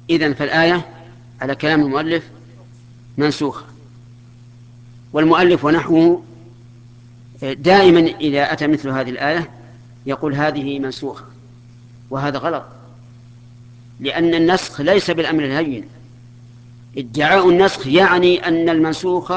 إذن فالآية على كلام المؤلف منسوخة. والمؤلف ونحوه دائما إذا أتى مثل هذه الآية يقول هذه منسوخة، وهذا غلط، لأن النسخ ليس بالأمر الهين. ادعاء النسخ يعني أن المنسوخ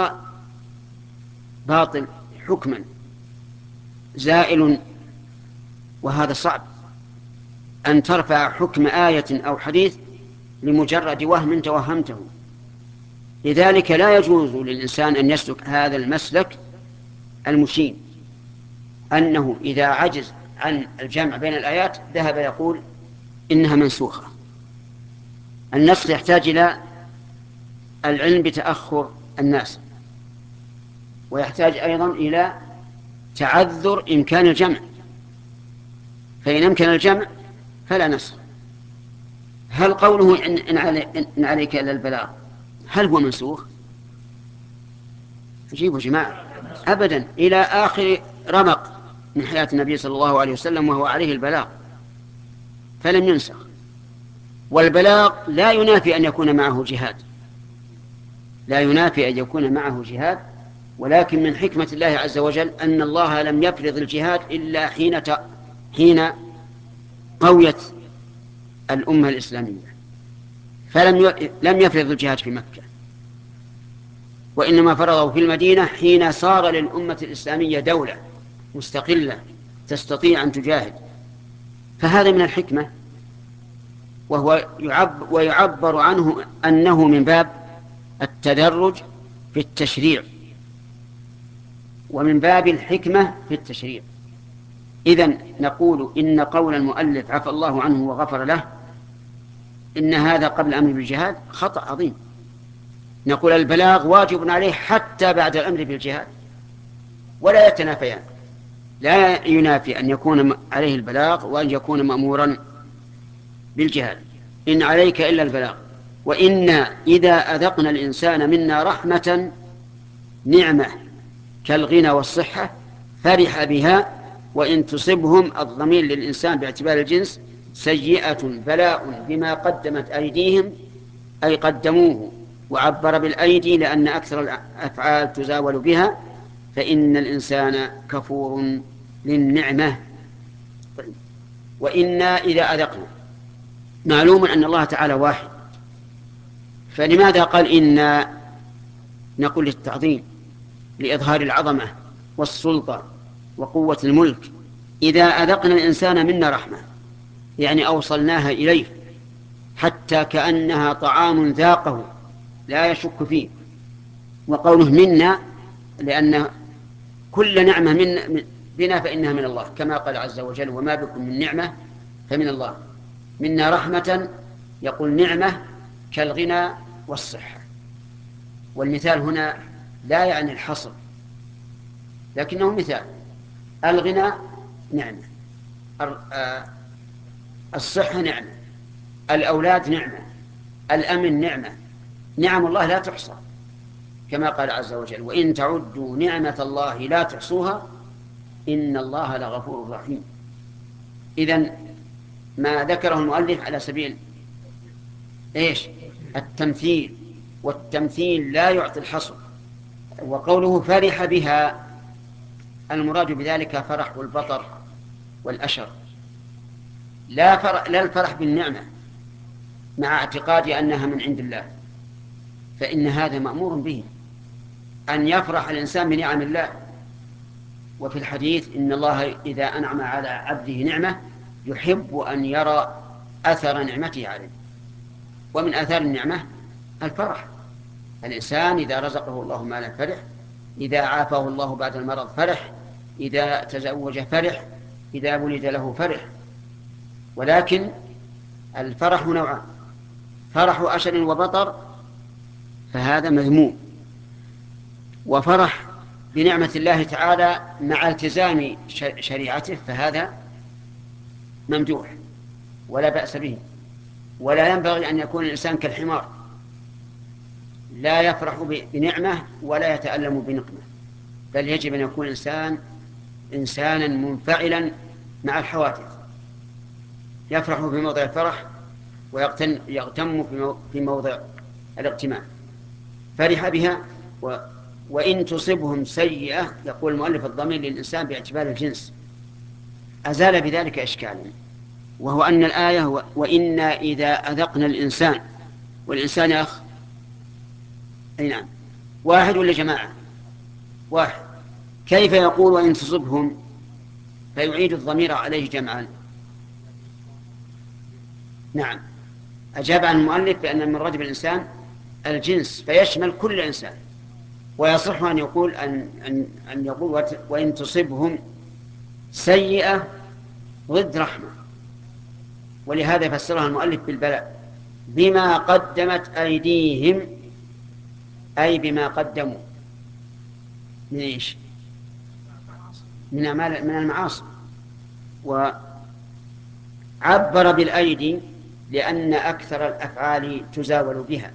باطل حكما زائل، وهذا صعب أن ترفع حكم آية أو حديث لمجرد وهم توهمته. لذلك لا يجوز للإنسان أن يسلك هذا المسلك المشين، أنه إذا عجز عن الجمع بين الآيات ذهب يقول إنها منسوخة. النسخ يحتاج إلى العلم بتأخر الناس، ويحتاج أيضا إلى تعذر إمكان الجمع، فإن أمكن الجمع فلا نسخ. هل قوله إن عليك إلا البلاغ هل هو منسوخ؟ أجيبوا جماعة، أبدا، إلى آخر رمق من حياة النبي صلى الله عليه وسلم وهو عليه البلاغ فلم ينسخ. والبلاغ لا ينافي أن يكون معه جهاد، لا ينافي أن يكون معه جهاد، ولكن من حكمة الله عز وجل أن الله لم يفرض الجهاد إلا حين قويت الأمة الإسلامية، لم يفرض الجهاد في مكة، وإنما فرضه في المدينة حين صار للأمة الإسلامية دولة مستقلة تستطيع أن تجاهد. فهذا من الحكمة، ويعبر عنه أنه من باب التدرج في التشريع ومن باب الحكمة في التشريع. إذن نقول إن قول المؤلف عفى الله عنه وغفر له إن هذا قبل الأمر بالجهاد خطأ عظيم. نقول البلاغ واجب عليه حتى بعد الأمر بالجهاد، ولا يتنافيان، لا ينافي أن يكون عليه البلاغ وأن يكون مأمورا بالجهاد. إن عليك إلا البلاغ، وإنا إذا أذقنا الإنسان منا رحمة نعمة كالغنى والصحة فرح بها، وإن تصبهم الضمير للإنسان باعتبار الجنس سيئة بلاء بما قدمت أيديهم أي قدموه، وعبر بالأيدي لأن أكثر الأفعال تزاول بها، فإن الإنسان كفور للنعمة. وإنا إذا أذقنا، معلوم أن الله تعالى واحد، فلماذا قال إنا؟ نقول للتعظيم، لإظهار العظمة والسلطة وقوة الملك. إذا أذقنا الإنسان منا رحمة يعني أوصلناها إليه حتى كأنها طعام ذاقه لا يشك فيه. وقوله منا لأن كل نعمة بنا فإنها من الله، كما قال عز وجل وما بكم من نعمة فمن الله. منا رحمة، يقول نعمة كالغنى والصحة. والمثال هنا لا يعني الحصر، لكنه مثال. الغنى نعمة، الصحة نعمة، الأولاد نعمة، الأمن نعمة. نعم الله لا تحصى، كما قال عز وجل وإن تعدوا نعمة الله لا تحصوها إن الله لغفور رحيم. إذن ما ذكره المؤلف على سبيل إيش؟ التمثيل، والتمثيل لا يعطي الحصر. وقوله فرح بها المراد بذلك فرح والبطر والأشر، لا الفرح بالنعمة مع اعتقاد أنها من عند الله، فإن هذا مأمور به أن يفرح الإنسان بنعم الله. وفي الحديث إن الله إذا أنعم على عبده نعمة يحب أن يرى أثر نعمته عليه. ومن آثار النعمة الفرح، الإنسان إذا رزقه الله مالا فرح، إذا عافاه الله بعد المرض فرح، إذا تزوج فرح، إذا ولد له فرح. ولكن الفرح نوعان: فرح أشر وبطر فهذا مذموم، وفرح بنعمة الله تعالى مع التزام شريعته فهذا ممدوح ولا بأس به. ولا ينبغي أن يكون الإنسان كالحمار لا يفرح بنعمة ولا يتألم بنقمة، بل يجب أن يكون إنسانا منفعلا مع الحوادث، يفرح في موضع الفرح ويغتم في موضع الاغتمام. فرح بها. وإن تصبهم سيئة، يقول المؤلف الضمير للإنسان باعتبار الجنس، أزال بذلك إشكالا، وهو أن الآية وإنا إذا أذقنا الإنسان، والإنسان يا أخ أي نعم، واحد ولا جماعة؟ واحد. كيف يقول وإن تصبهم فيعيد الضمير عليه جمعا؟ نعم، أجاب عن المؤلف بأن المراد بالإنسان الجنس فيشمل كل إنسان، ويصح أن يقول أن يقول وإن تصبهم سيئة ضد رحمة، ولهذا فسرها المؤلف بالبلاء بما قدمت أيديهم، أي بما قدموا من إيش؟ من المعاصي. وعبر بالأيدي لأن أكثر الأفعال تزاول بها.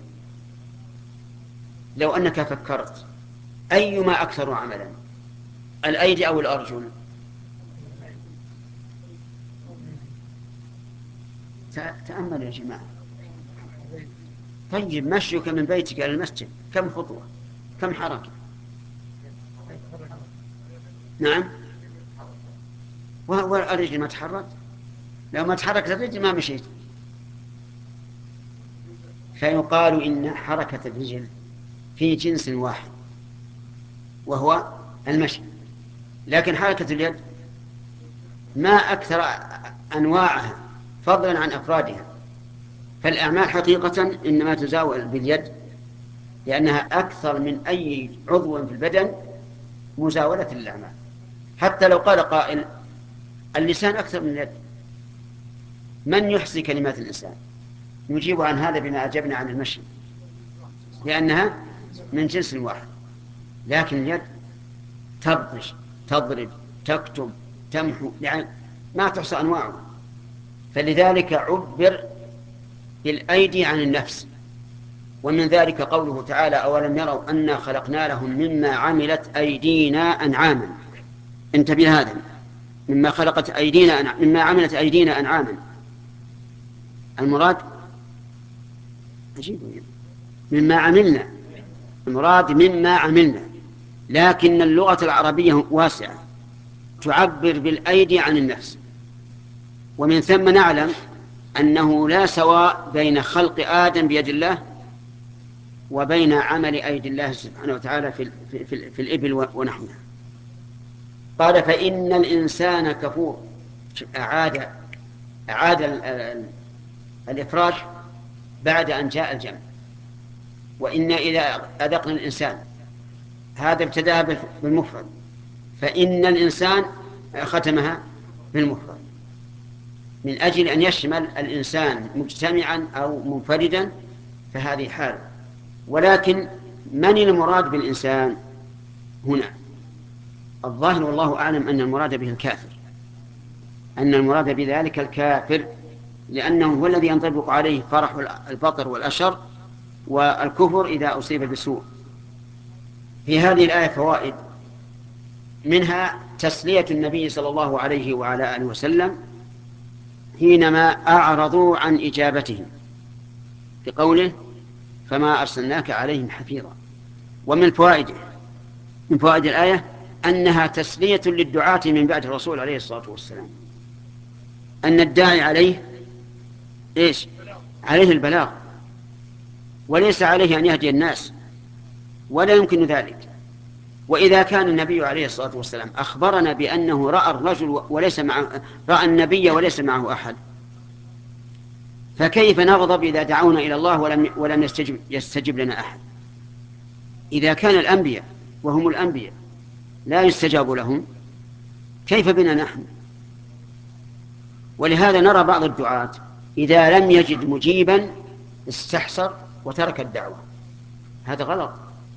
لو أنك فكرت أيما أكثر عملا، الأيدي أو الأرجل؟ تأمل يا جماعة. طيب مشيك من بيتك إلى المسجد كم خطوة، كم حركة؟ نعم، والرجل ما تحرك؟ لو ما تحركت الرجل ما مشيت. فيقال إن حركة الرجل في جنس واحد وهو المشي، لكن حركة اليد ما أكثر أنواعها فضلا عن أفرادها. فالأعمال حقيقة إنما تزاول باليد، لأنها أكثر من أي عضو في البدن مزاولة للأعمال. حتى لو قال قائل اللسان أكثر من اليد، من يحصي كلمات الإنسان؟ نجيب عن هذا بما أجبنا عن المشي، لأنها من جنس واحد. لكن اليد تبطش، تضرب، تكتب، تمحو، يعني ما تحصى أنواعه. فلذلك عبر بالأيدي عن النفس. ومن ذلك قوله تعالى أولم يروا أنا خلقنا لهم مما عملت أيدينا أنعاما. انتبه هذا، مما عملت أيدينا أنعاما، المراد عجيب مما عملنا، المراد مما عملنا، لكن اللغة العربية واسعة تعبر بالأيدي عن النفس. ومن ثم نعلم أنه لا سواء بين خلق آدم بيد الله وبين عمل أيدي الله سبحانه وتعالى في الإبل ونحوها. قال فإن الإنسان كفور. أعاد الإفراد بعد أن جاء الجمع. وإن إذا أذقنا الإنسان، هذا ابتدأ بالمفرد، فإن الإنسان ختمها بالمفرد من أجل أن يشمل الإنسان مجتمعا أو منفردا، فهذه حال. ولكن من المراد بالإنسان هنا؟ الظاهر والله أعلم أن المراد به الكافر، أن المراد بذلك الكافر، لأنه هو الذي ينطبق عليه فرح البطر والأشر والكفر إذا أصيب بسوء. في هذه الآية فوائد، منها تسلية النبي صلى الله عليه وعلى آله وسلم حينما أعرضوا عن إجابتهم بقوله فما أرسلناك عليهم حفيظا. ومن من فوائد الآية أنها تسلية للدعاة من بعد الرسول عليه الصلاة والسلام، أن الداعي عليه إيش؟ عليه البلاغ، وليس عليه أن يهدي الناس، ولا يمكن ذلك. وإذا كان النبي عليه الصلاة والسلام أخبرنا بأنه رأى الرجل رأى النبي وليس معه أحد، فكيف نغضب إذا دعونا إلى الله ولم يستجب لنا أحد؟ إذا كان الأنبياء وهم الأنبياء لا يستجاب لهم، كيف بنا نحن؟ ولهذا نرى بعض الدعاة إذا لم يجد مجيبا استحسر وترك الدعوة. هذا غلط،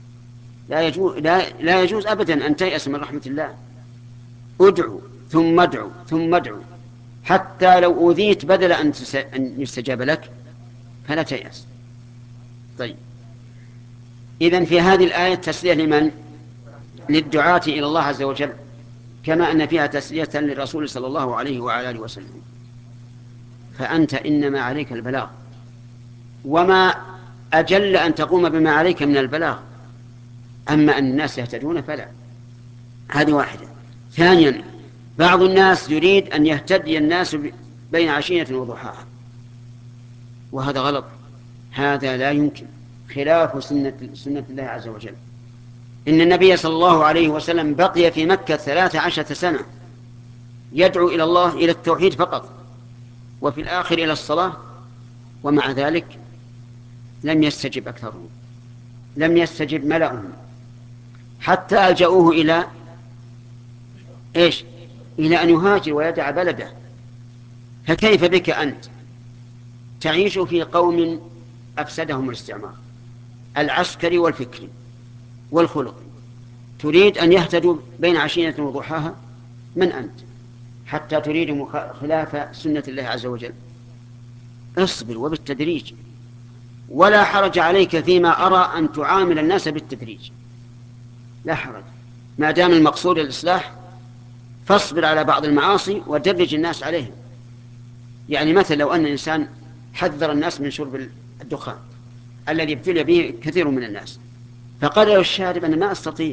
لا يجوز أبدا أن تيأس من رحمة الله. ادعو ثم ادعو ثم ادعو، حتى لو أوذيت بدل أن يستجاب لك فلا تيأس. طيب، إذن في هذه الآية تسلية لمن؟ للدعاة إلى الله عز وجل، كما أن فيها تسلية للرسول صلى الله عليه وعلى آله وسلم. فأنت إنما عليك البلاغ، وما أجل أن تقوم بما عليك من البلاغ. أما أن الناس يهتدون فلا. هذه واحدة. ثانيا، بعض الناس يريد أن يهتدي الناس بين عشية وضحاها، وهذا غلط. هذا لا يمكن، خلاف سنة الله عز وجل. إن النبي صلى الله عليه وسلم بقي في مكة 13 سنة يدعو إلى الله إلى التوحيد فقط، وفي الآخر إلى الصلاة، ومع ذلك لم يستجب أكثرهم، لم يستجب ملأهم، حتى ألجأوه إلى إيش؟ إلى أن يهاجر ويدع بلده. فكيف بك أنت تعيش في قوم أفسدهم الاستعمار العسكري والفكري والخلقي، تريد أن يهتدوا بين عشية وضحاها؟ من أنت حتى تريد خلاف سنة الله عز وجل؟ اصبر وبالتدريج، ولا حرج عليك فيما أرى أن تعامل الناس بالتدريج، لا حرج، ما دام المقصود الإصلاح. فاصبر على بعض المعاصي ودرج الناس عليهم. يعني مثلا لو أن الإنسان حذر الناس من شرب الدخان الذي ابتلي به كثير من الناس، فقال له الشارب أنا ما أستطيع،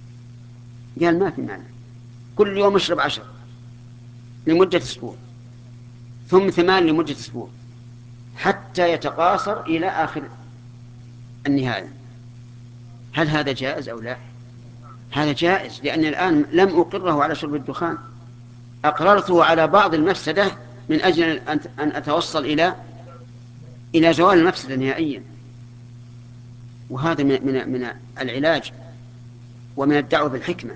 قال ما في معنى، كل يوم اشرب 10 لمدة أسبوع، ثم 8 لمدة أسبوع، حتى يتقاصر إلى آخر النهاية. هل هذا جائز أو لا؟ هذا جائز، لأن الآن لم أقره على شرب الدخان، أقررته على بعض المفسدة من أجل أن أتوصل إلى زوال المفسدة نهائيا. وهذا من العلاج ومن الدعوة بالحكمة.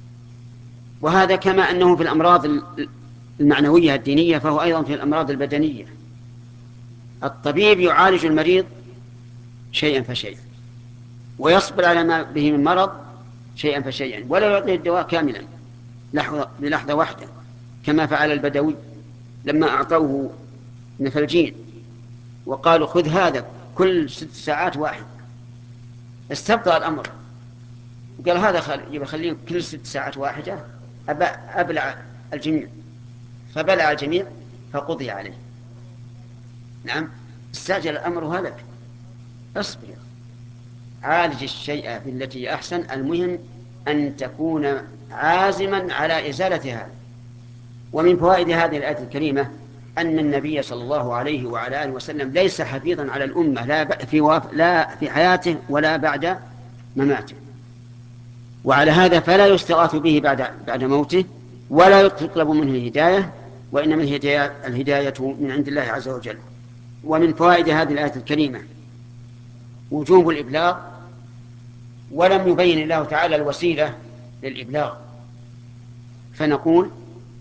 وهذا كما أنه في الأمراض المعنوية الدينية، فهو أيضا في الأمراض البدنية. الطبيب يعالج المريض شيئا فشيئا، ويصبر على ما به من مرض شيئا فشيئا، ولا يعطيه الدواء كاملا للحظة واحدة، كما فعل البدوي لما أعطوه نفلجين وقالوا خذ هذا كل 6 ساعات واحد، استبطأ الأمر، وقال هذا يخليه كل 6 ساعات واحدة، أبلع الجميع، فبلع الجميع فقضي عليه. نعم، استعجل الأمر هلك. اصبر، عالج الشيء بالتي أحسن، المهم أن تكون عازما على إزالة هذا. ومن فوائد هذه الآية الكريمة أن النبي صلى الله عليه وعلى آله وسلم ليس حفيظا على الأمة لا في حياته ولا بعد مماته، وعلى هذا فلا يستغاث به بعد موته، ولا يطلب منه الهداية، وإنما الهداية من عند الله عز وجل. ومن فوائد هذه الآية الكريمة وجوب الإبلاغ، ولم يبين الله تعالى الوسيلة للإبلاغ، فنقول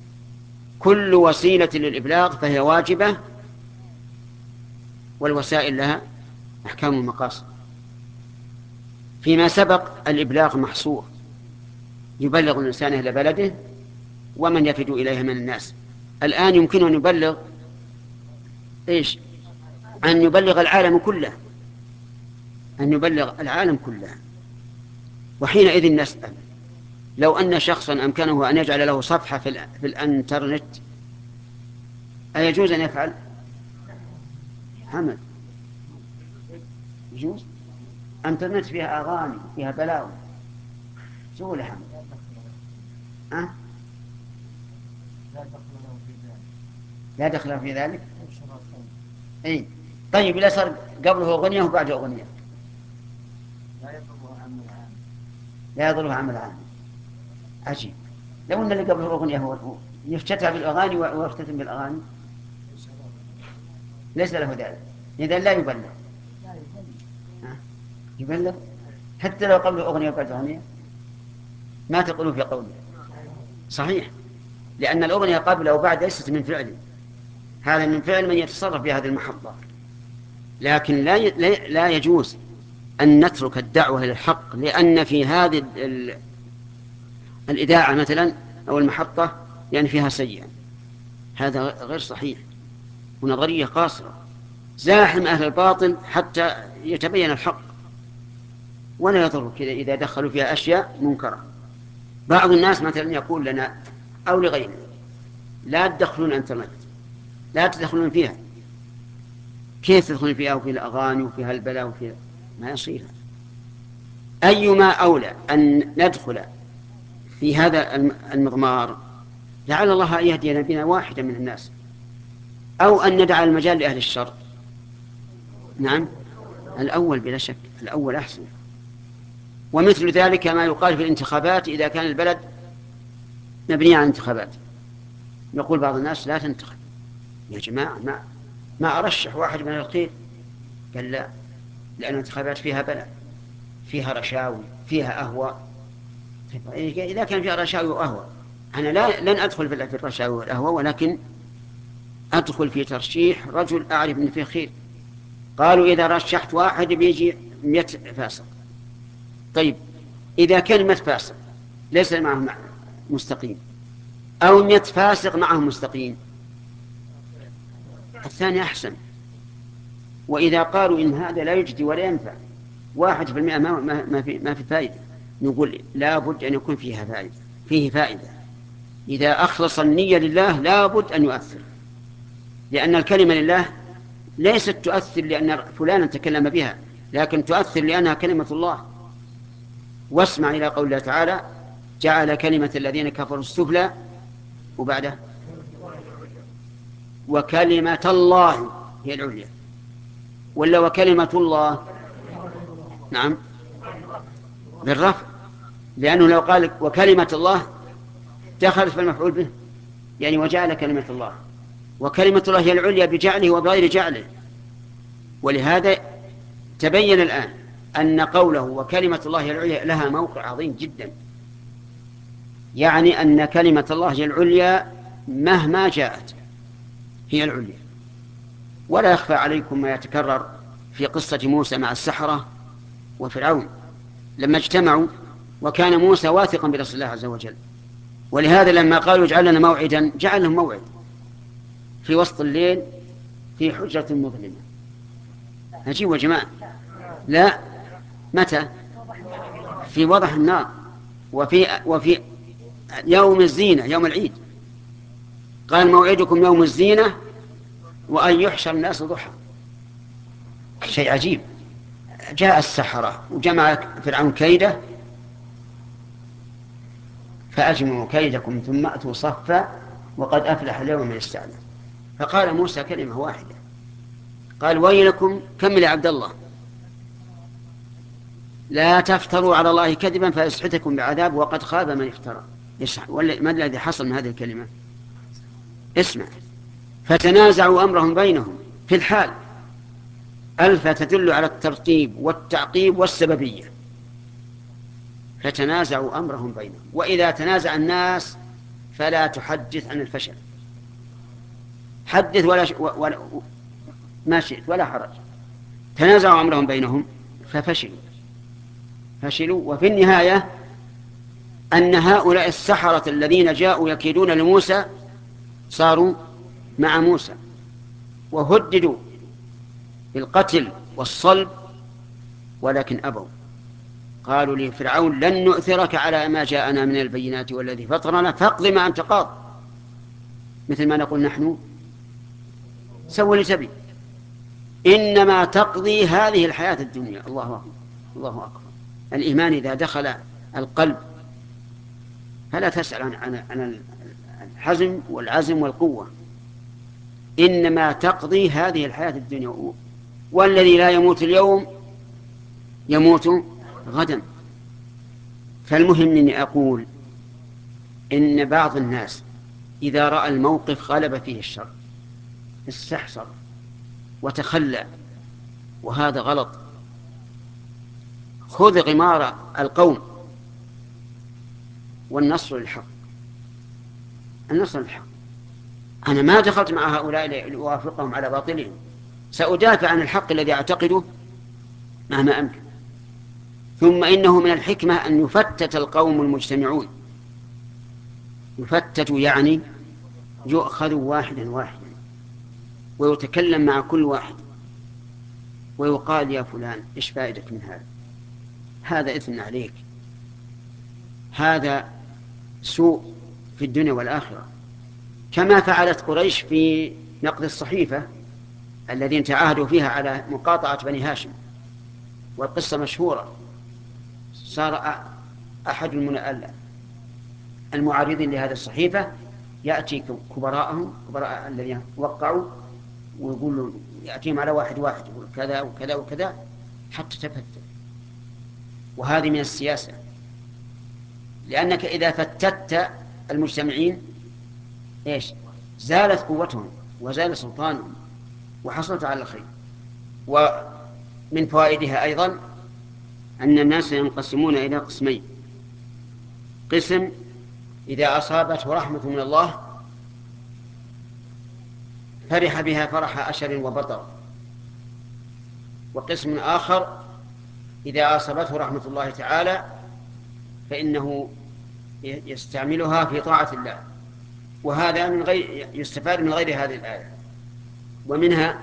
كل وسيلة للإبلاغ فهي واجبة، والوسائل لها أحكام المقاصد. فيما سبق الإبلاغ محصور، يبلغ الإنسان إلى بلده ومن يفد إليه من الناس. الآن يمكن أن يبلغ إيش؟ أن يبلغ العالم كله، أن يبلغ العالم كله. وحينئذ نسأل، لو أن شخصا أمكنه أن يجعل له صفحة في الأنترنت، أيجوز أن يفعل؟ حمد يجوز؟ أنترنت فيها أغاني، فيها بلاوي، سهولة حمد. أه؟ لا دخل في ذلك. أي طيب، إذا صار قبله أغنية وبعده أغنية لا يضره عمل عام. عجيب، لو أن اللي قبله أغنية هو يفتتح بالأغاني ويختتم بالأغاني، ليس له ذلك، إذا لا يبلغ. يبلغ حتى لو قبله أغنية وبعده أغنية، ما تقولوا في قوله صحيح، لأن الأغنية قبل أو بعد ليست من فعله، هذا من فعل من يتصرف في هذه المحطة. لكن لا يجوز أن نترك الدعوة للحق، لأن في هذه الإذاعة مثلا أو المحطة يعني فيها سيئا، هذا غير صحيح، ونظرية قاصرة. زاحم أهل الباطل حتى يتبين الحق، ولا يضر كذا إذا دخلوا فيها أشياء منكرة. بعض الناس مثلا يقول لنا أو لغيرنا لا تدخلون انترنت، لا تدخلون فيها. كيف تدخل فيها وفي الأغاني وفي هالبلاء وفي ما يصير. أيما أولى أن ندخل في هذا المضمار لعل الله أن يهدينا بنا واحدا من الناس، أو أن ندع المجال لأهل الشر. نعم، الأول بلا شك، الأول أحسن. ومثل ذلك ما يقال في الانتخابات إذا كان البلد مبني على الانتخابات، يقول بعض الناس لا تنتخب يا جماعة، ما أرشح واحد من الخير. قال لا، لأن الانتخابات فيها بلاء، فيها رشاوي، فيها أهواء. إذا كان فيها رشاوي وأهواء، أنا لن أدخل في الرشاوي والأهواء، ولكن أدخل في ترشيح رجل أعرف أن فيه خير. قالوا إذا رشحت واحد بيجي 100 فاسق. طيب إذا كان 100 فاسق ليس معهم مستقيم، أو 100 فاسق معهم مستقيم، الثاني أحسن. وإذا قالوا إن هذا لا يجدي ولا ينفع 1% ما في فائدة، نقول لا بد أن يكون فيه فائدة. إذا أخلص النية لله لا بد أن يؤثر، لأن الكلمة لله ليست تؤثر لأن فلانا تكلم بها، لكن تؤثر لأنها كلمة الله. واسمع إلى قول الله تعالى: جعل كلمة الذين كفروا السفلى، وبعده وكلمة الله هي العليا، ولا وكلمة الله؟ نعم، بالرفع، لأنه لو قال وكلمة الله دخلت في المفعول به، يعني وجعل كلمة الله، وكلمة الله هي العليا بجعله وبغير جعله. ولهذا تبين الآن أن قوله وكلمة الله هي العليا لها موقع عظيم جدا، يعني أن كلمة الله هي العليا مهما جاءت هي العليا. ولا يخفى عليكم ما يتكرر في قصة موسى مع السحرة وفرعون لما اجتمعوا، وكان موسى واثقا برسول الله عز وجل، ولهذا لما قالوا اجعل لنا موعدا جعل لهم موعد في وسط الليل في حجرة مظلمة. عجيب يا جماعة. لا، متى؟ في وضح النار، وفي يوم الزينة، يوم العيد. قال موعدكم يوم الزينة وأن يحشر الناس ضحى. شيء عجيب. جاء السحرة وجمع فرعون كيده، فأجمعوا كيدكم ثم أتوا صفا وقد أفلح اليوم من استعلى. فقال موسى كلمة واحدة، قال ويلكم، كمل يا عبد الله، لا تفتروا على الله كذبا فيسحتكم بعذاب وقد خاب من افترى. ما الذي حصل من هذه الكلمة؟ اسمع: فتنازعوا أمرهم بينهم في الحال. ألف تدل على الترتيب والتعقيب والسببية. فتنازعوا أمرهم بينهم، وإذا تنازع الناس فلا تحدث عن الفشل، حدث ولا ما شئت ولا حرج. تنازعوا أمرهم بينهم ففشلوا. وفي النهاية أن هؤلاء السحرة الذين جاءوا يكيدون لموسى صاروا مع موسى وهددوا بالقتل والصلب، ولكن أبوا. قالوا لفرعون لن نؤثرك على ما جاءنا من البينات والذي فطرنا فاقض ما أنت قاض، مثل ما نقول نحن سوي لتبي، إنما تقضي هذه الحياة الدنيا. الله أكبر، الله أكبر. الإيمان إذا دخل القلب فلا تسأل عن الحزم والعزم والقوة، إنما تقضي هذه الحياة الدنيا، والذي لا يموت اليوم يموت غدا. فالمهم أني أقول إن بعض الناس إذا رأى الموقف غلب فيه الشر استحسر وتخلى، وهذا غلط. خذ غمار القوم والنصر للحق. النصر للحق، أنا ما دخلت مع هؤلاء لأوافقهم على باطلهم، سأدافع عن الحق الذي أعتقده مهما أمكن. ثم إنه من الحكمة أن يفتت القوم المجتمعون. يفتت يعني يؤخذ واحدا واحدا ويتكلم مع كل واحد ويقال يا فلان إيش فائدك من هذا إثم عليك، هذا سوء في الدنيا والآخرة. كما فعلت قريش في نقد الصحيفة الذين تعاهدوا فيها على مقاطعة بني هاشم، والقصة مشهورة. صار أحد المعارضين لهذه الصحيفة يأتي كبراءهم، كبراء الذين وقعوا، ويقول يأتيهم على واحد واحد يقول كذا وكذا وكذا حتى تفتت. وهذه من السياسة، لأنك إذا فتت المجتمعين إيش؟ زالت قوتهم وزال سلطانهم وحصلت على الخير. ومن فوائدها أيضا أن الناس ينقسمون إلى قسمين: قسم إذا أصابته رحمة من الله فرح بها فرح أشر وبطر، وقسم آخر إذا أصابته رحمة الله تعالى فإنه يستعملها في طاعة الله. وهذا من غير يستفاد من غير هذه الآية. ومنها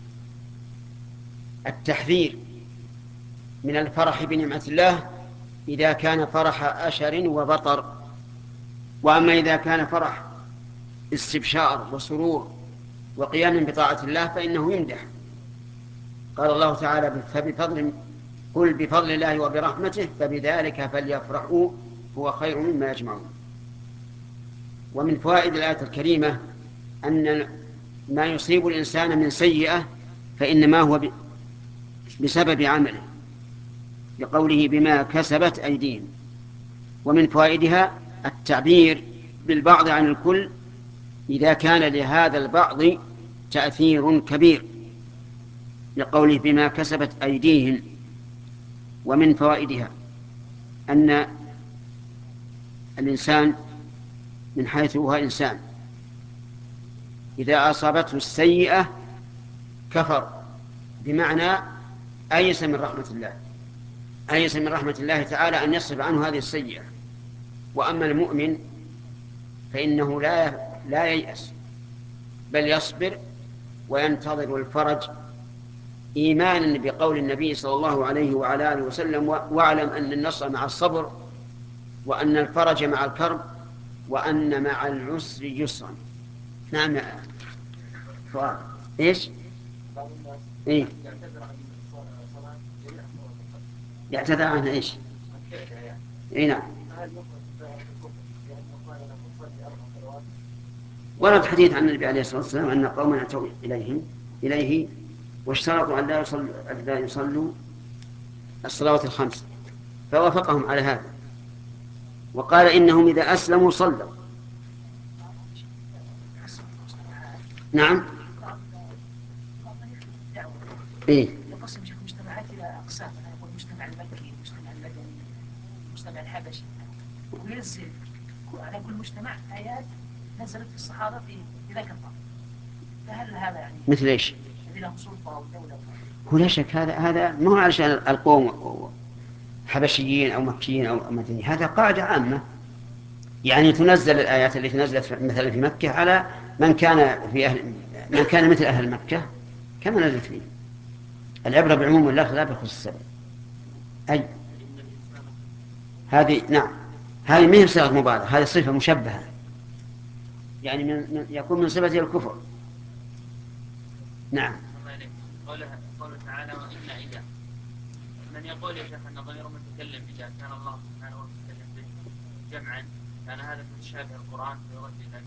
التحذير من الفرح بنعمة الله إذا كان فرح أشر وبطر، وأما إذا كان فرح استبشار وسرور وقيام بطاعة الله فإنه يمدح. قال الله تعالى: قل بفضل الله وبرحمته فبذلك فليفرحوا هو خير مما يجمعون. ومن فوائد الآية الكريمة أن ما يصيب الإنسان من سيئة فإنما هو بسبب عمله، لقوله بما كسبت أيديهم. ومن فوائدها التعبير بالبعض عن الكل إذا كان لهذا البعض تأثير كبير، لقوله بما كسبت أيديهم. ومن فوائدها أن الإنسان من حيث هو إنسان إذا أصابته السيئة كفر، بمعنى أيس من رحمة الله، أيس من رحمة الله تعالى أن يصرف عنه هذه السيئة. وأما المؤمن فإنه لا ييأس، بل يصبر وينتظر الفرج، إيمانا بقول النبي صلى الله عليه وعلى آله وسلم: واعلم أن النصر مع الصبر، وأن الفرج مع الكرب، وأن مع العسر يسرا. نعم. سؤال إيش؟ إيه؟ يعتذر عنها إيش؟ إيه نعم. ورد حديث عن النبي عليه الصلاة والسلام أن قوما أتوا إليه واشترطوا أن لا يصلوا الصلوات الخمس، فوافقهم على هذا وقال إنهم إذا أسلموا صلوا. نعم. إيه؟ يقسم شيخ المجتمعات إلى أقسام، أنا أقول المجتمع المكي، المجتمع المدني، المجتمع الحبشي، وينزل على كل مجتمع آيات نزلت في الصحابة في ذاك الطرف. فهل هذا يعني مثل إيش؟ الذي لهم سلطة أو دولة؟ هو لا شك هذا ما هو علشان القوم حبشيين أو مكيين أو مدنيين، هذا قاعدة عامة، يعني تنزل الآيات التي نزلت مثلا في مكة على من كان مثل أهل مكة كما نزلت فيه. العبرة بعموم اللفظ لا بخصوص السبب. أي هذه نعم، هذه ما هي صيغة مبالغة، هذه صفة مشبهة، يعني يكون من صفة الكفر. نعم. قوله تعالى: وإنا إذا، من يقول يا شيخ أن ضمير متكلم إذا كان الله سبحانه وتعالى به جمعا كان هذا متشابه القرآن فيرد إلى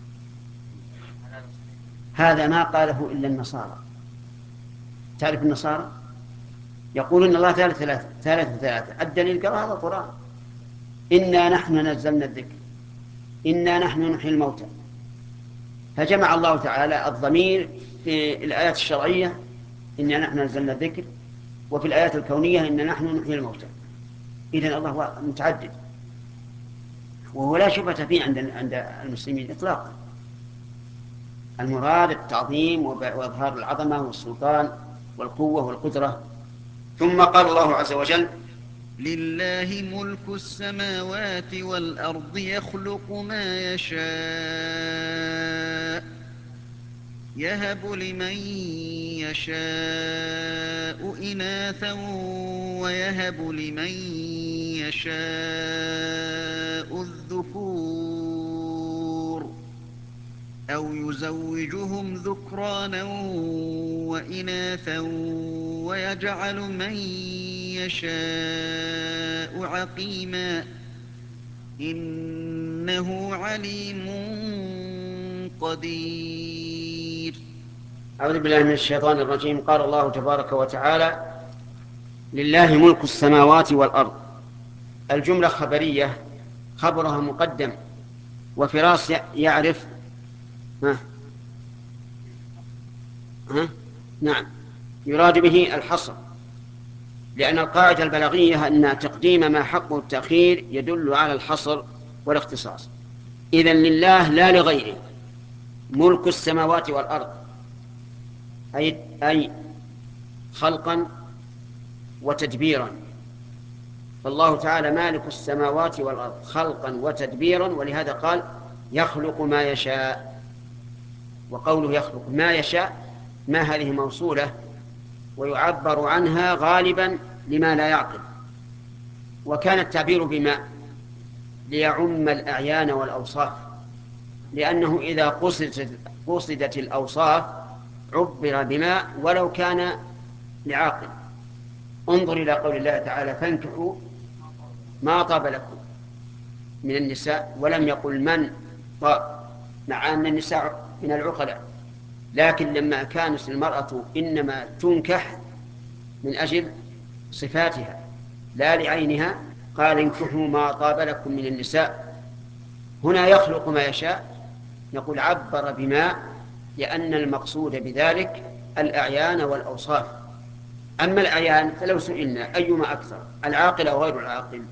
هذا ما قاله إلا النصارى. تعرف النصارى يقولون الله ثالث. الدليل قال هذا القرآن: إنا نحن نزلنا الذكر إنا نحن نحيي الموتى. فجمع الله تعالى الضمير في الآيات الشرعية إنا نحن نزلنا الذكر، وفي الآيات الكونية إنا نحن نحيي الموتى. إذن الله متعدد، وهو لا شبهة فيه عند المسلمين إطلاقا. المراد التعظيم وإظهار العظمة والسلطان والقوة والقدرة. ثم قال الله عز وجل: لله ملك السماوات والأرض يخلق ما يشاء يهب لمن يشاء إناثا ويهب لمن يشاء الذكور أو يزوجهم ذكرانا وإناثا ويجعل من يشاء عقيما إنه عليم قدير. أعوذ بالله من الشيطان الرجيم. قال الله تبارك وتعالى: لله ملك السماوات والأرض. الجملة خبرية، خبرها مقدم، وفراس يعرف. ها؟ ها؟ نعم، يراد به الحصر، لأن القاعدة البلاغية أن تقديم ما حقه التأخير يدل على الحصر والاختصاص. إذن لله لا لغيره ملك السماوات والأرض، أي خلقا وتدبيرا. فالله تعالى مالك السماوات والأرض خلقا وتدبيرا، ولهذا قال يخلق ما يشاء. وقوله يخلق ما يشاء، ما هذه موصولة ويعبر عنها غالبا لما لا يعقل. وكان التعبير بما ليعم الأعيان والأوصاف، لأنه إذا قصدت الأوصاف عبر بما ولو كان لعاقل. انظر إلى قول الله تعالى: فانكحوا ما طاب لكم من النساء، ولم يقل من طاب، مع أن النساء من العقلاء، لكن لما كانت المرأة إنما تنكح من أجل صفاتها لا لعينها، قال: انكحوا ما طاب لكم من النساء. هنا يخلق ما يشاء، نقول عبر بما، لأن المقصود بذلك الأعيان والأوصاف. أما الأعيان فلو سئلنا أيما أكثر، العاقل أو غير العاقل؟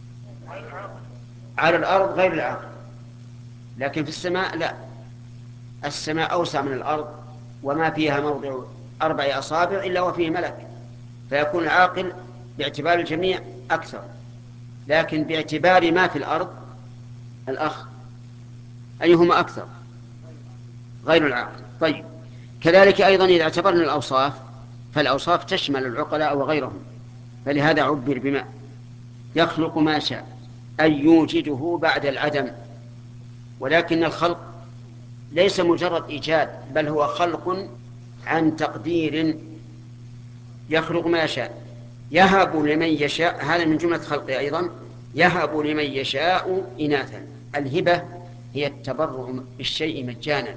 على الأرض غير العاقل، لكن في السماء لا، السماء أوسع من الأرض، وما فيها موضع 4 أصابع إلا وفيه ملك، فيكون العاقل باعتبار الجميع أكثر، لكن باعتبار ما في الأرض الأخ أيهما أكثر؟ غير العاقل. طيب، كذلك أيضا إذا اعتبرنا الأوصاف، فالأوصاف تشمل العقلاء وغيرهم، فلهذا عبر بما يخلق ما شاء، أي يوجده بعد العدم. ولكن الخلق ليس مجرد إيجاد، بل هو خلق عن تقدير، يخلق ما يشاء. يهب لمن يشاء، هذا من جملة خلقه أيضا، يهب لمن يشاء إناثا. الهبة هي التبرع بالشيء مجانا،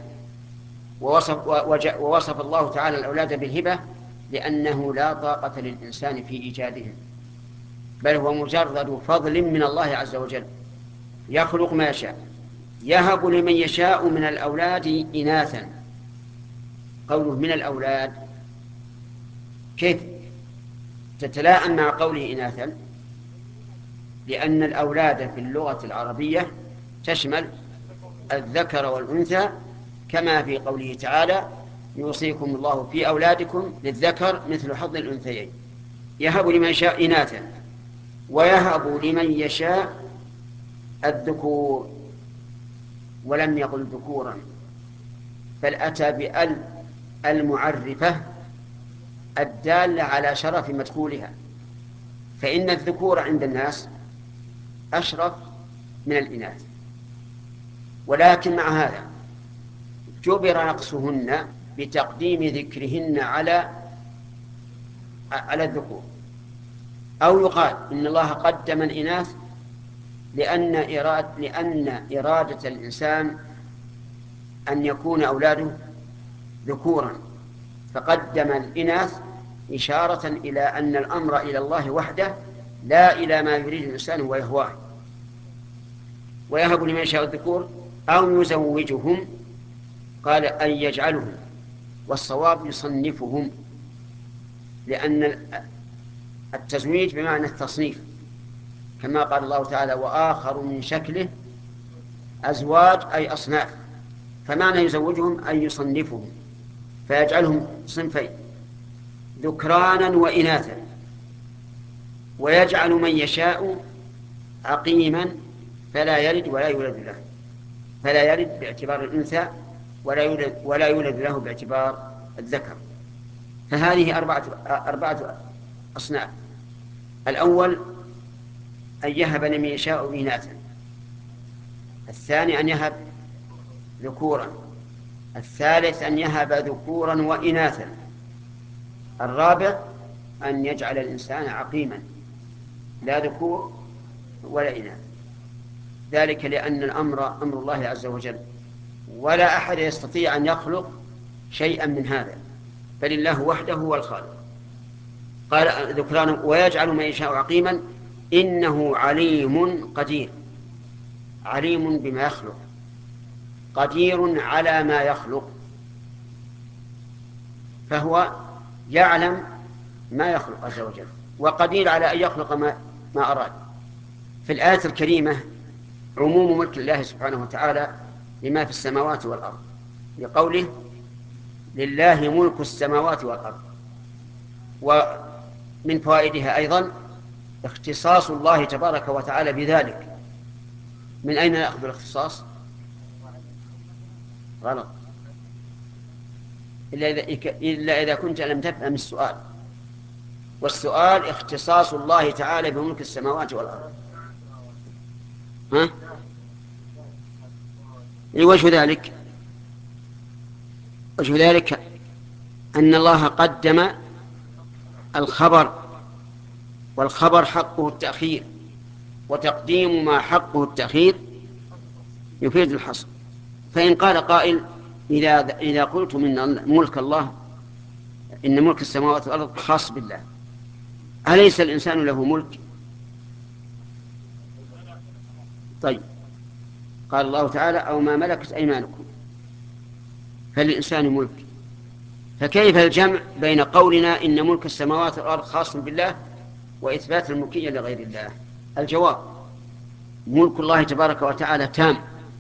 ووصف الله تعالى الأولاد بالهبة لأنه لا طاقة للإنسان في إيجادهم، بل هو مجرد فضل من الله عز وجل. يخلق ما يشاء، يهب لمن يشاء من الأولاد إناثا. قوله من الأولاد كيف تتلاءم مع قوله إناثا؟ لأن الأولاد في اللغة العربية تشمل الذكر والأنثى، كما في قوله تعالى: يوصيكم الله في أولادكم للذكر مثل حظ الأنثيين. يهب لمن يشاء إناثا، ويهب لمن يشاء الذكور، ولم يقل ذكورا، بل أتى بأل المعرفة الدالة على شرف مدخولها، فإن الذكور عند الناس أشرف من الإناث، ولكن مع هذا جبر نقصهن بتقديم ذكرهن على الذكور. أو يقال إن الله قدم الإناث لأن إرادة الإنسان أن يكون أولاده ذكورا، فقدم الإناث إشارة إلى أن الأمر إلى الله وحده، لا إلى ما يريد الإنسان ويهواه. ويهب لمن يشاء الذكور أو يزوجهم، قال أن يجعلهم، والصواب يصنفهم، لأن التزويج بمعنى التصنيف، كما قال الله تعالى: وآخر من شكله أزواج، أي أصناف. فمعنى يزوجهم أن يصنفهم، فيجعلهم صنفين: ذكرانا وإناثا. ويجعل من يشاء عقيما، فلا يلد ولا يولد له، فلا يلد باعتبار الأنثى، ولا يولد له باعتبار الذكر. فهذه 4 أصناف. الأول أن يهب لمن يشاء إناثا، الثاني أن يهب ذكورا، الثالث أن يهب ذكورا وإناثا. الرابع أن يجعل الإنسان عقيما لا ذكور ولا إناث. ذلك لأن الأمر أمر الله عز وجل، ولا أحد يستطيع أن يخلق شيئا من هذا، بل الله وحده هو الخالق. قال ذكرانا ويجعل من يشاء عقيما إنه عليم قدير. عليم بما يخلق، قدير على ما يخلق، فهو يعلم ما يخلق عز وجل، وقدير على أن يخلق ما أراد. في الآية الكريمة عموم ملك الله سبحانه وتعالى لما في السماوات والأرض، لقوله لله ملك السماوات والأرض. ومن فوائدها أيضا اختصاص الله تبارك وتعالى بذلك. من أين نأخذ الاختصاص؟ غلط، إلا إذا كنت لم تفهم السؤال. والسؤال اختصاص الله تعالى بملك السماوات والأرض. ها؟ وجه ذلك أن الله قدم الخبر، والخبر حقه التأخير، وتقديم ما حقه التأخير يفيد الحصر. فإن قال قائل إذا قلت من ملك الله إن ملك السماوات والأرض خاص بالله، أليس الإنسان له ملك؟ طيب، قال الله تعالى أو ما ملكت أيمانكم، فالإنسان ملك. فكيف الجمع بين قولنا إن ملك السماوات والأرض خاص بالله وإثبات الملكية لغير الله؟ الجواب: ملك الله تبارك وتعالى تام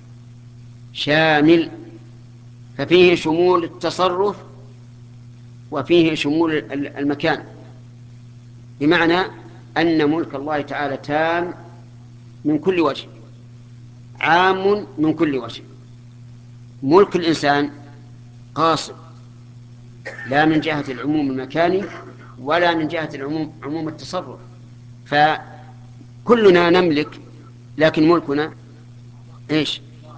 شامل، ففيه شمول التصرف وفيه شمول المكان، بمعنى أن ملك الله تعالى تام من كل وجه، عام من كل وجه. ملك الإنسان قاصر، لا من جهة العموم المكاني ولا من جهة عموم التصرف. فكلنا نملك، لكن ملكنا إيش؟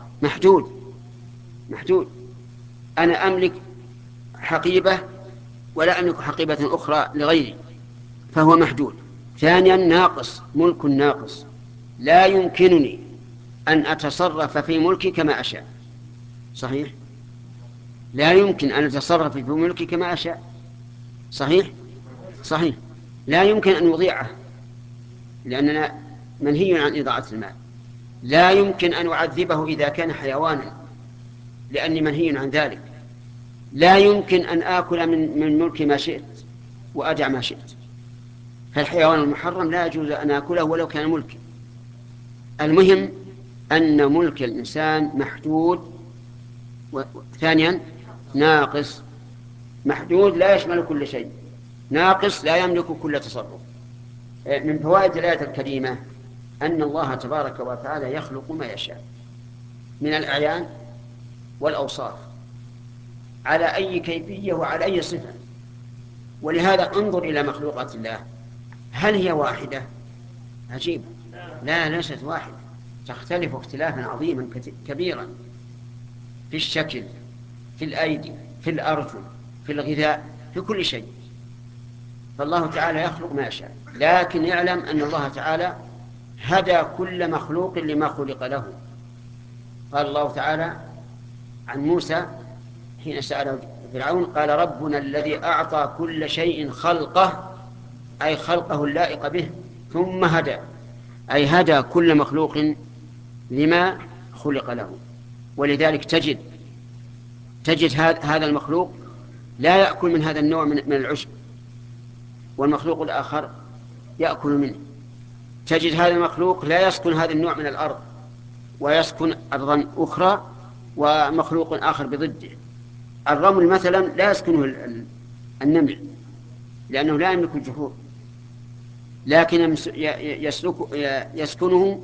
محدود. أنا أملك حقيبة ولا أملك حقيبة أخرى لغيري، فهو محدود. ثانيا ناقص، ملك ناقص، لا يمكنني أن أتصرف في ملكي كما أشاء. صحيح؟ لا يمكن أن أتصرف في ملكي كما أشاء. صحيح؟ لا يمكن أن نضيعه لأننا منهي عن إضاعة المال. لا يمكن أن أعذبه إذا كان حيوانا لأني منهي عن ذلك. لا يمكن أن آكل من ملكي ما شئت وأدع ما شئت. فالحيوان المحرم لا يجوز أن آكله ولو كان ملكي. المهم أن ملك الإنسان محدود، ثانيا ناقص. محدود لا يشمل كل شيء، ناقص لا يملك كل تصرف. من فوائد الآية الكريمة أن الله تبارك وتعالى يخلق ما يشاء من الأعيان والأوصاف على أي كيفية وعلى أي صفة. ولهذا انظر إلى مخلوقات الله، هل هي واحدة؟ عجيب، لا، ليست واحدة، تختلف اختلافا عظيما كبيرا في الشكل، في الأيدي، في الأرجل، في الغذاء، في كل شيء. فالله تعالى يخلق ما يشاء، لكن يعلم أن الله تعالى هدى كل مخلوق لما خلق له. قال الله تعالى عن موسى حين سأله فرعون قال ربنا الذي أعطى كل شيء خلقه، أي خلقه اللائق به، ثم هدى، أي هدى كل مخلوق لما خلق له. ولذلك تجد هذا المخلوق لا يأكل من هذا النوع من العشب، والمخلوق الآخر يأكل منه. تجد هذا المخلوق لا يسكن هذا النوع من الأرض ويسكن أرضا أخرى، ومخلوق آخر بضده. الرمل مثلا لا يسكنه النمل لأنه لا يملك الجحور، لكن يسكنه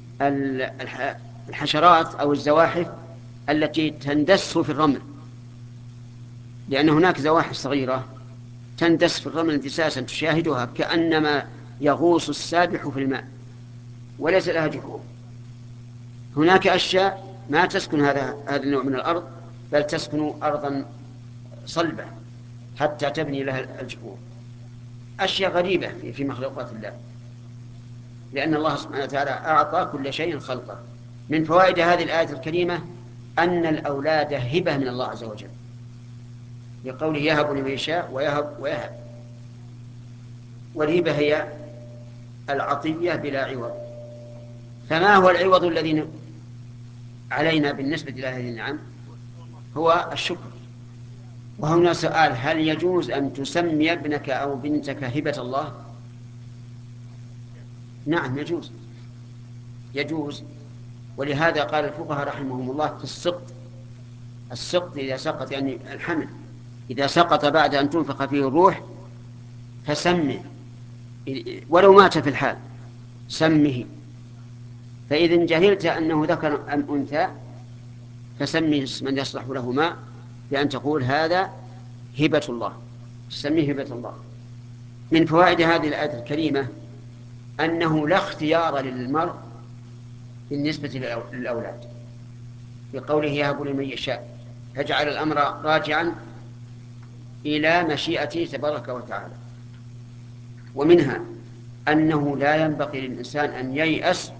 الحشرات أو الزواحف التي تندس في الرمل، لأن هناك زواحف صغيرة تندس في الرمل اندساسا تشاهدها كأنما يغوص السابح في الماء وليس لها جحور. هناك أشياء ما تسكن هذا النوع من الأرض بل تسكن أرضا صلبة حتى تبني لها الجحور. أشياء غريبة في مخلوقات الله، لأن الله سبحانه وتعالى أعطى كل شيء خلقه. من فوائد هذه الآية الكريمة أن الأولاد هبة من الله عز وجل، لقوله يهب لمن يشاء ويهب. والهبة هي العطية بلا عوض. فما هو العوض الذي علينا بالنسبة إلى هذه النعم؟ هو الشكر. وهنا سؤال: هل يجوز أن تسمي ابنك أو بنتك هبة الله؟ نعم يجوز، يجوز. ولهذا قال الفقهاء رحمهم الله في السقط إذا سقط، يعني الحمل إذا سقط بعد أن تنفخ فيه الروح فسمه، ولو مات في الحال سمه. فإذا جهلت أنه ذكر أم أنثى فسمه اسما يصلح لهما، بأن تقول هذا هبة الله، سميه هبة الله. من فوائد هذه الآية الكريمة أنه لا اختيار للمرء بالنسبة للأولاد، بقوله يهب لمن يشاء، فجعل الأمر راجعا إلى مشيئته تبارك وتعالى. ومنها أنه لا ينبغي للإنسان أن ييأس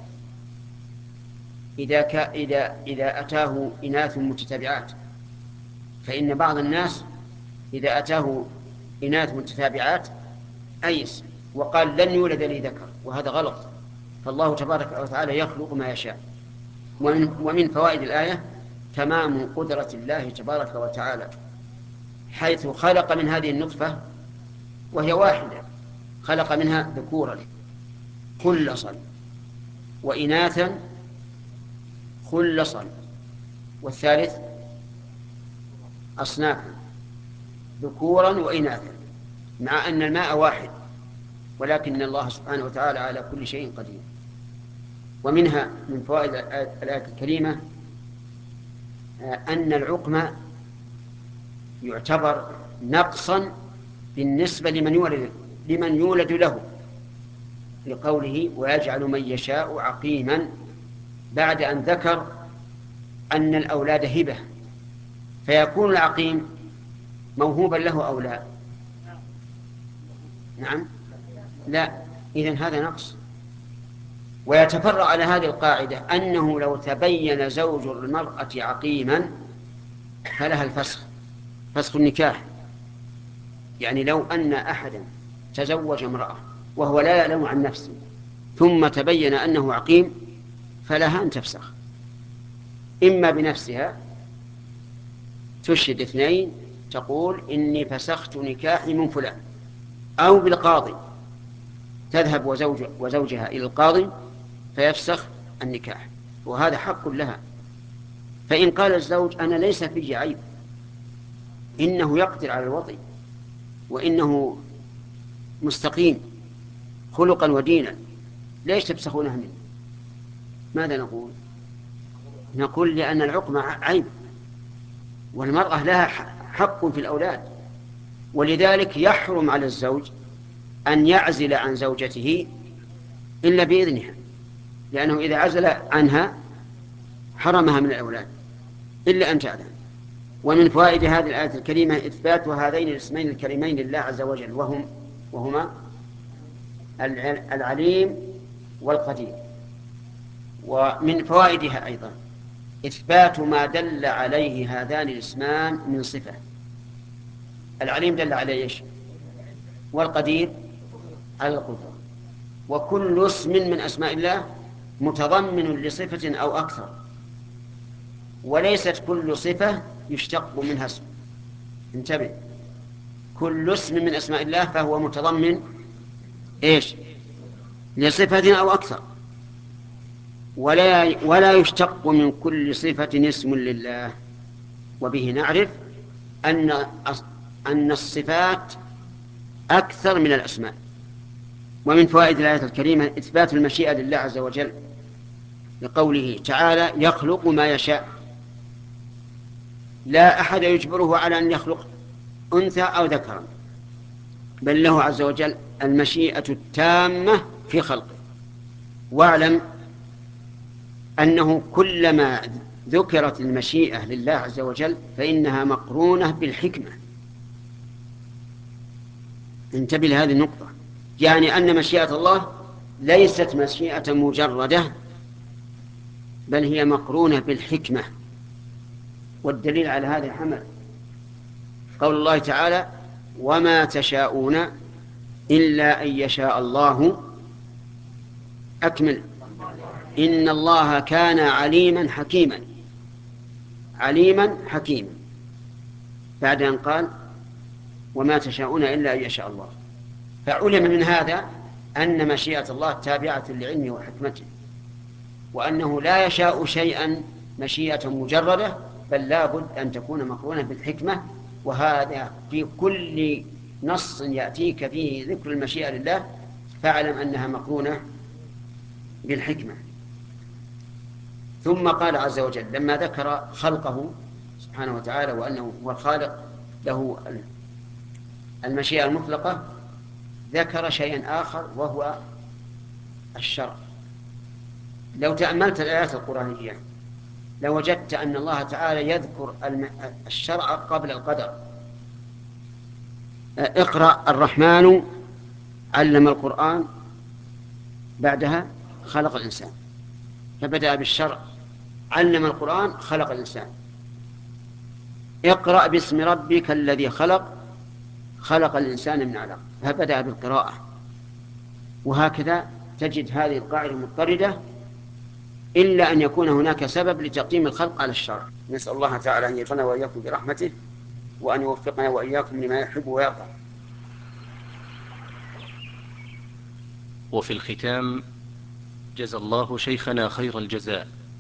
إذا أتاه إناث متتابعات، فإن بعض الناس إذا أتاه إناث متتابعات أيس وقال لن يولد لي ذكر، وهذا غلط. فالله تبارك وتعالى يخلق ما يشاء. ومن فوائد الآية تمام قدرة الله تبارك وتعالى، حيث خلق من هذه النطفة وهي واحدة خلق منها ذكورا خلصا وإناثا خلصا، والثالث أصنافا ذكورا وإناثا، مع أن الماء واحد، ولكن الله سبحانه وتعالى على كل شيء قدير. ومنها من فوائد الآية الكريمة أن العقم يعتبر نقصا بالنسبة لمن يولد له، لقوله ويجعل من يشاء عقيما، بعد أن ذكر أن الأولاد هبة، فيكون العقيم موهوبا له أو لا؟ نعم لا، إذن هذا نقص. ويتفرع على هذه القاعدة أنه لو تبين زوج المرأة عقيما فلها الفسخ، فسخ النكاح. يعني لو أن أحدا تزوج امرأة وهو لا يعلم عن نفسه ثم تبين أنه عقيم فلها أن تفسخ، إما بنفسها تشهد اثنين تقول إني فسخت نكاحي من فلان، أو بالقاضي تذهب وزوجها إلى القاضي فيفسخ النكاح، وهذا حق لها. فإن قال الزوج أنا ليس في عيب، إنه يقدر على الوطي وإنه مستقيم خلقا ودينا، ليش تفسخونه منه؟ ماذا نقول؟ نقول لأن العقم عيب، والمرأة لها حق في الأولاد، ولذلك يحرم على الزوج أن يعزل عن زوجته إلا بإذنها، لأنه إذا عزل عنها حرمها من الأولاد إلا أن تأذن. ومن فوائد هذه الآية الكريمة إثبات هذين الاسمين الكريمين لله عز وجل، وهما العليم والقدير. ومن فوائدها أيضا إثبات ما دل عليه هذان الاسمان من صفة. العليم دل على إيش؟ والقدير على القدرة. وكل اسم من أسماء الله متضمن لصفة أو أكثر، وليست كل صفة يشتق منها اسم. انتبه، كل اسم من أسماء الله فهو متضمن إيش؟ لصفة أو أكثر، ولا يشتق من كل صفة اسم لله. وبه نعرف أن الصفات أكثر من الأسماء. ومن فوائد الآية الكريمة إثبات المشيئة لله عز وجل، لقوله تعالى يخلق ما يشاء، لا أحد يجبره على أن يخلق أنثى أو ذكرا، بل له عز وجل المشيئة التامة في خلقه. واعلم أنه كلما ذكرت المشيئة لله عز وجل فإنها مقرونة بالحكمة. انتبه لهذه النقطة، يعني أن مشيئة الله ليست مشيئة مجردة، بل هي مقرونة بالحكمة. والدليل على هذا حمل قول الله تعالى: وما تشاءون إلا أن يشاء الله. أكمل: إن الله كان عليما حكيما. عليما حكيما، بعد أن قال: وما تشاءون إلا أن يشاء الله. فعلم من هذا أن مشيئة الله تابعة لعلمه وحكمته، وأنه لا يشاء شيئا مشيئة مجردة، بل لا بد أن تكون مقرونة بالحكمة. وهذا في كل نص يأتيك فيه ذكر المشيئة لله فاعلم أنها مقرونة بالحكمة. ثم قال عز وجل لما ذكر خلقه سبحانه وتعالى وأنه هو الخالق له المشيئة المطلقة، ذكر شيئا آخر وهو الشرع. لو تأملت الآيات القرآنية لوجدت أن الله تعالى يذكر الشرع قبل القدر. اقرأ: الرحمن علم القرآن، بعدها خلق الإنسان، فبدأ بالشرع. علم القرآن، خلق الإنسان. اقرأ باسم ربك الذي خلق، خلق الإنسان من علق، فبدأ بالقراءة. وهكذا تجد هذه القاعدة مضطردة إلا أن يكون هناك سبب لتقديم الخلق على الشرع. نسأل الله تعالى أن يجعلنا وإياكم برحمته، وأن يوفقنا وإياكم لما يحب ويرضى. وفي الختام، جزى الله شيخنا خير الجزاء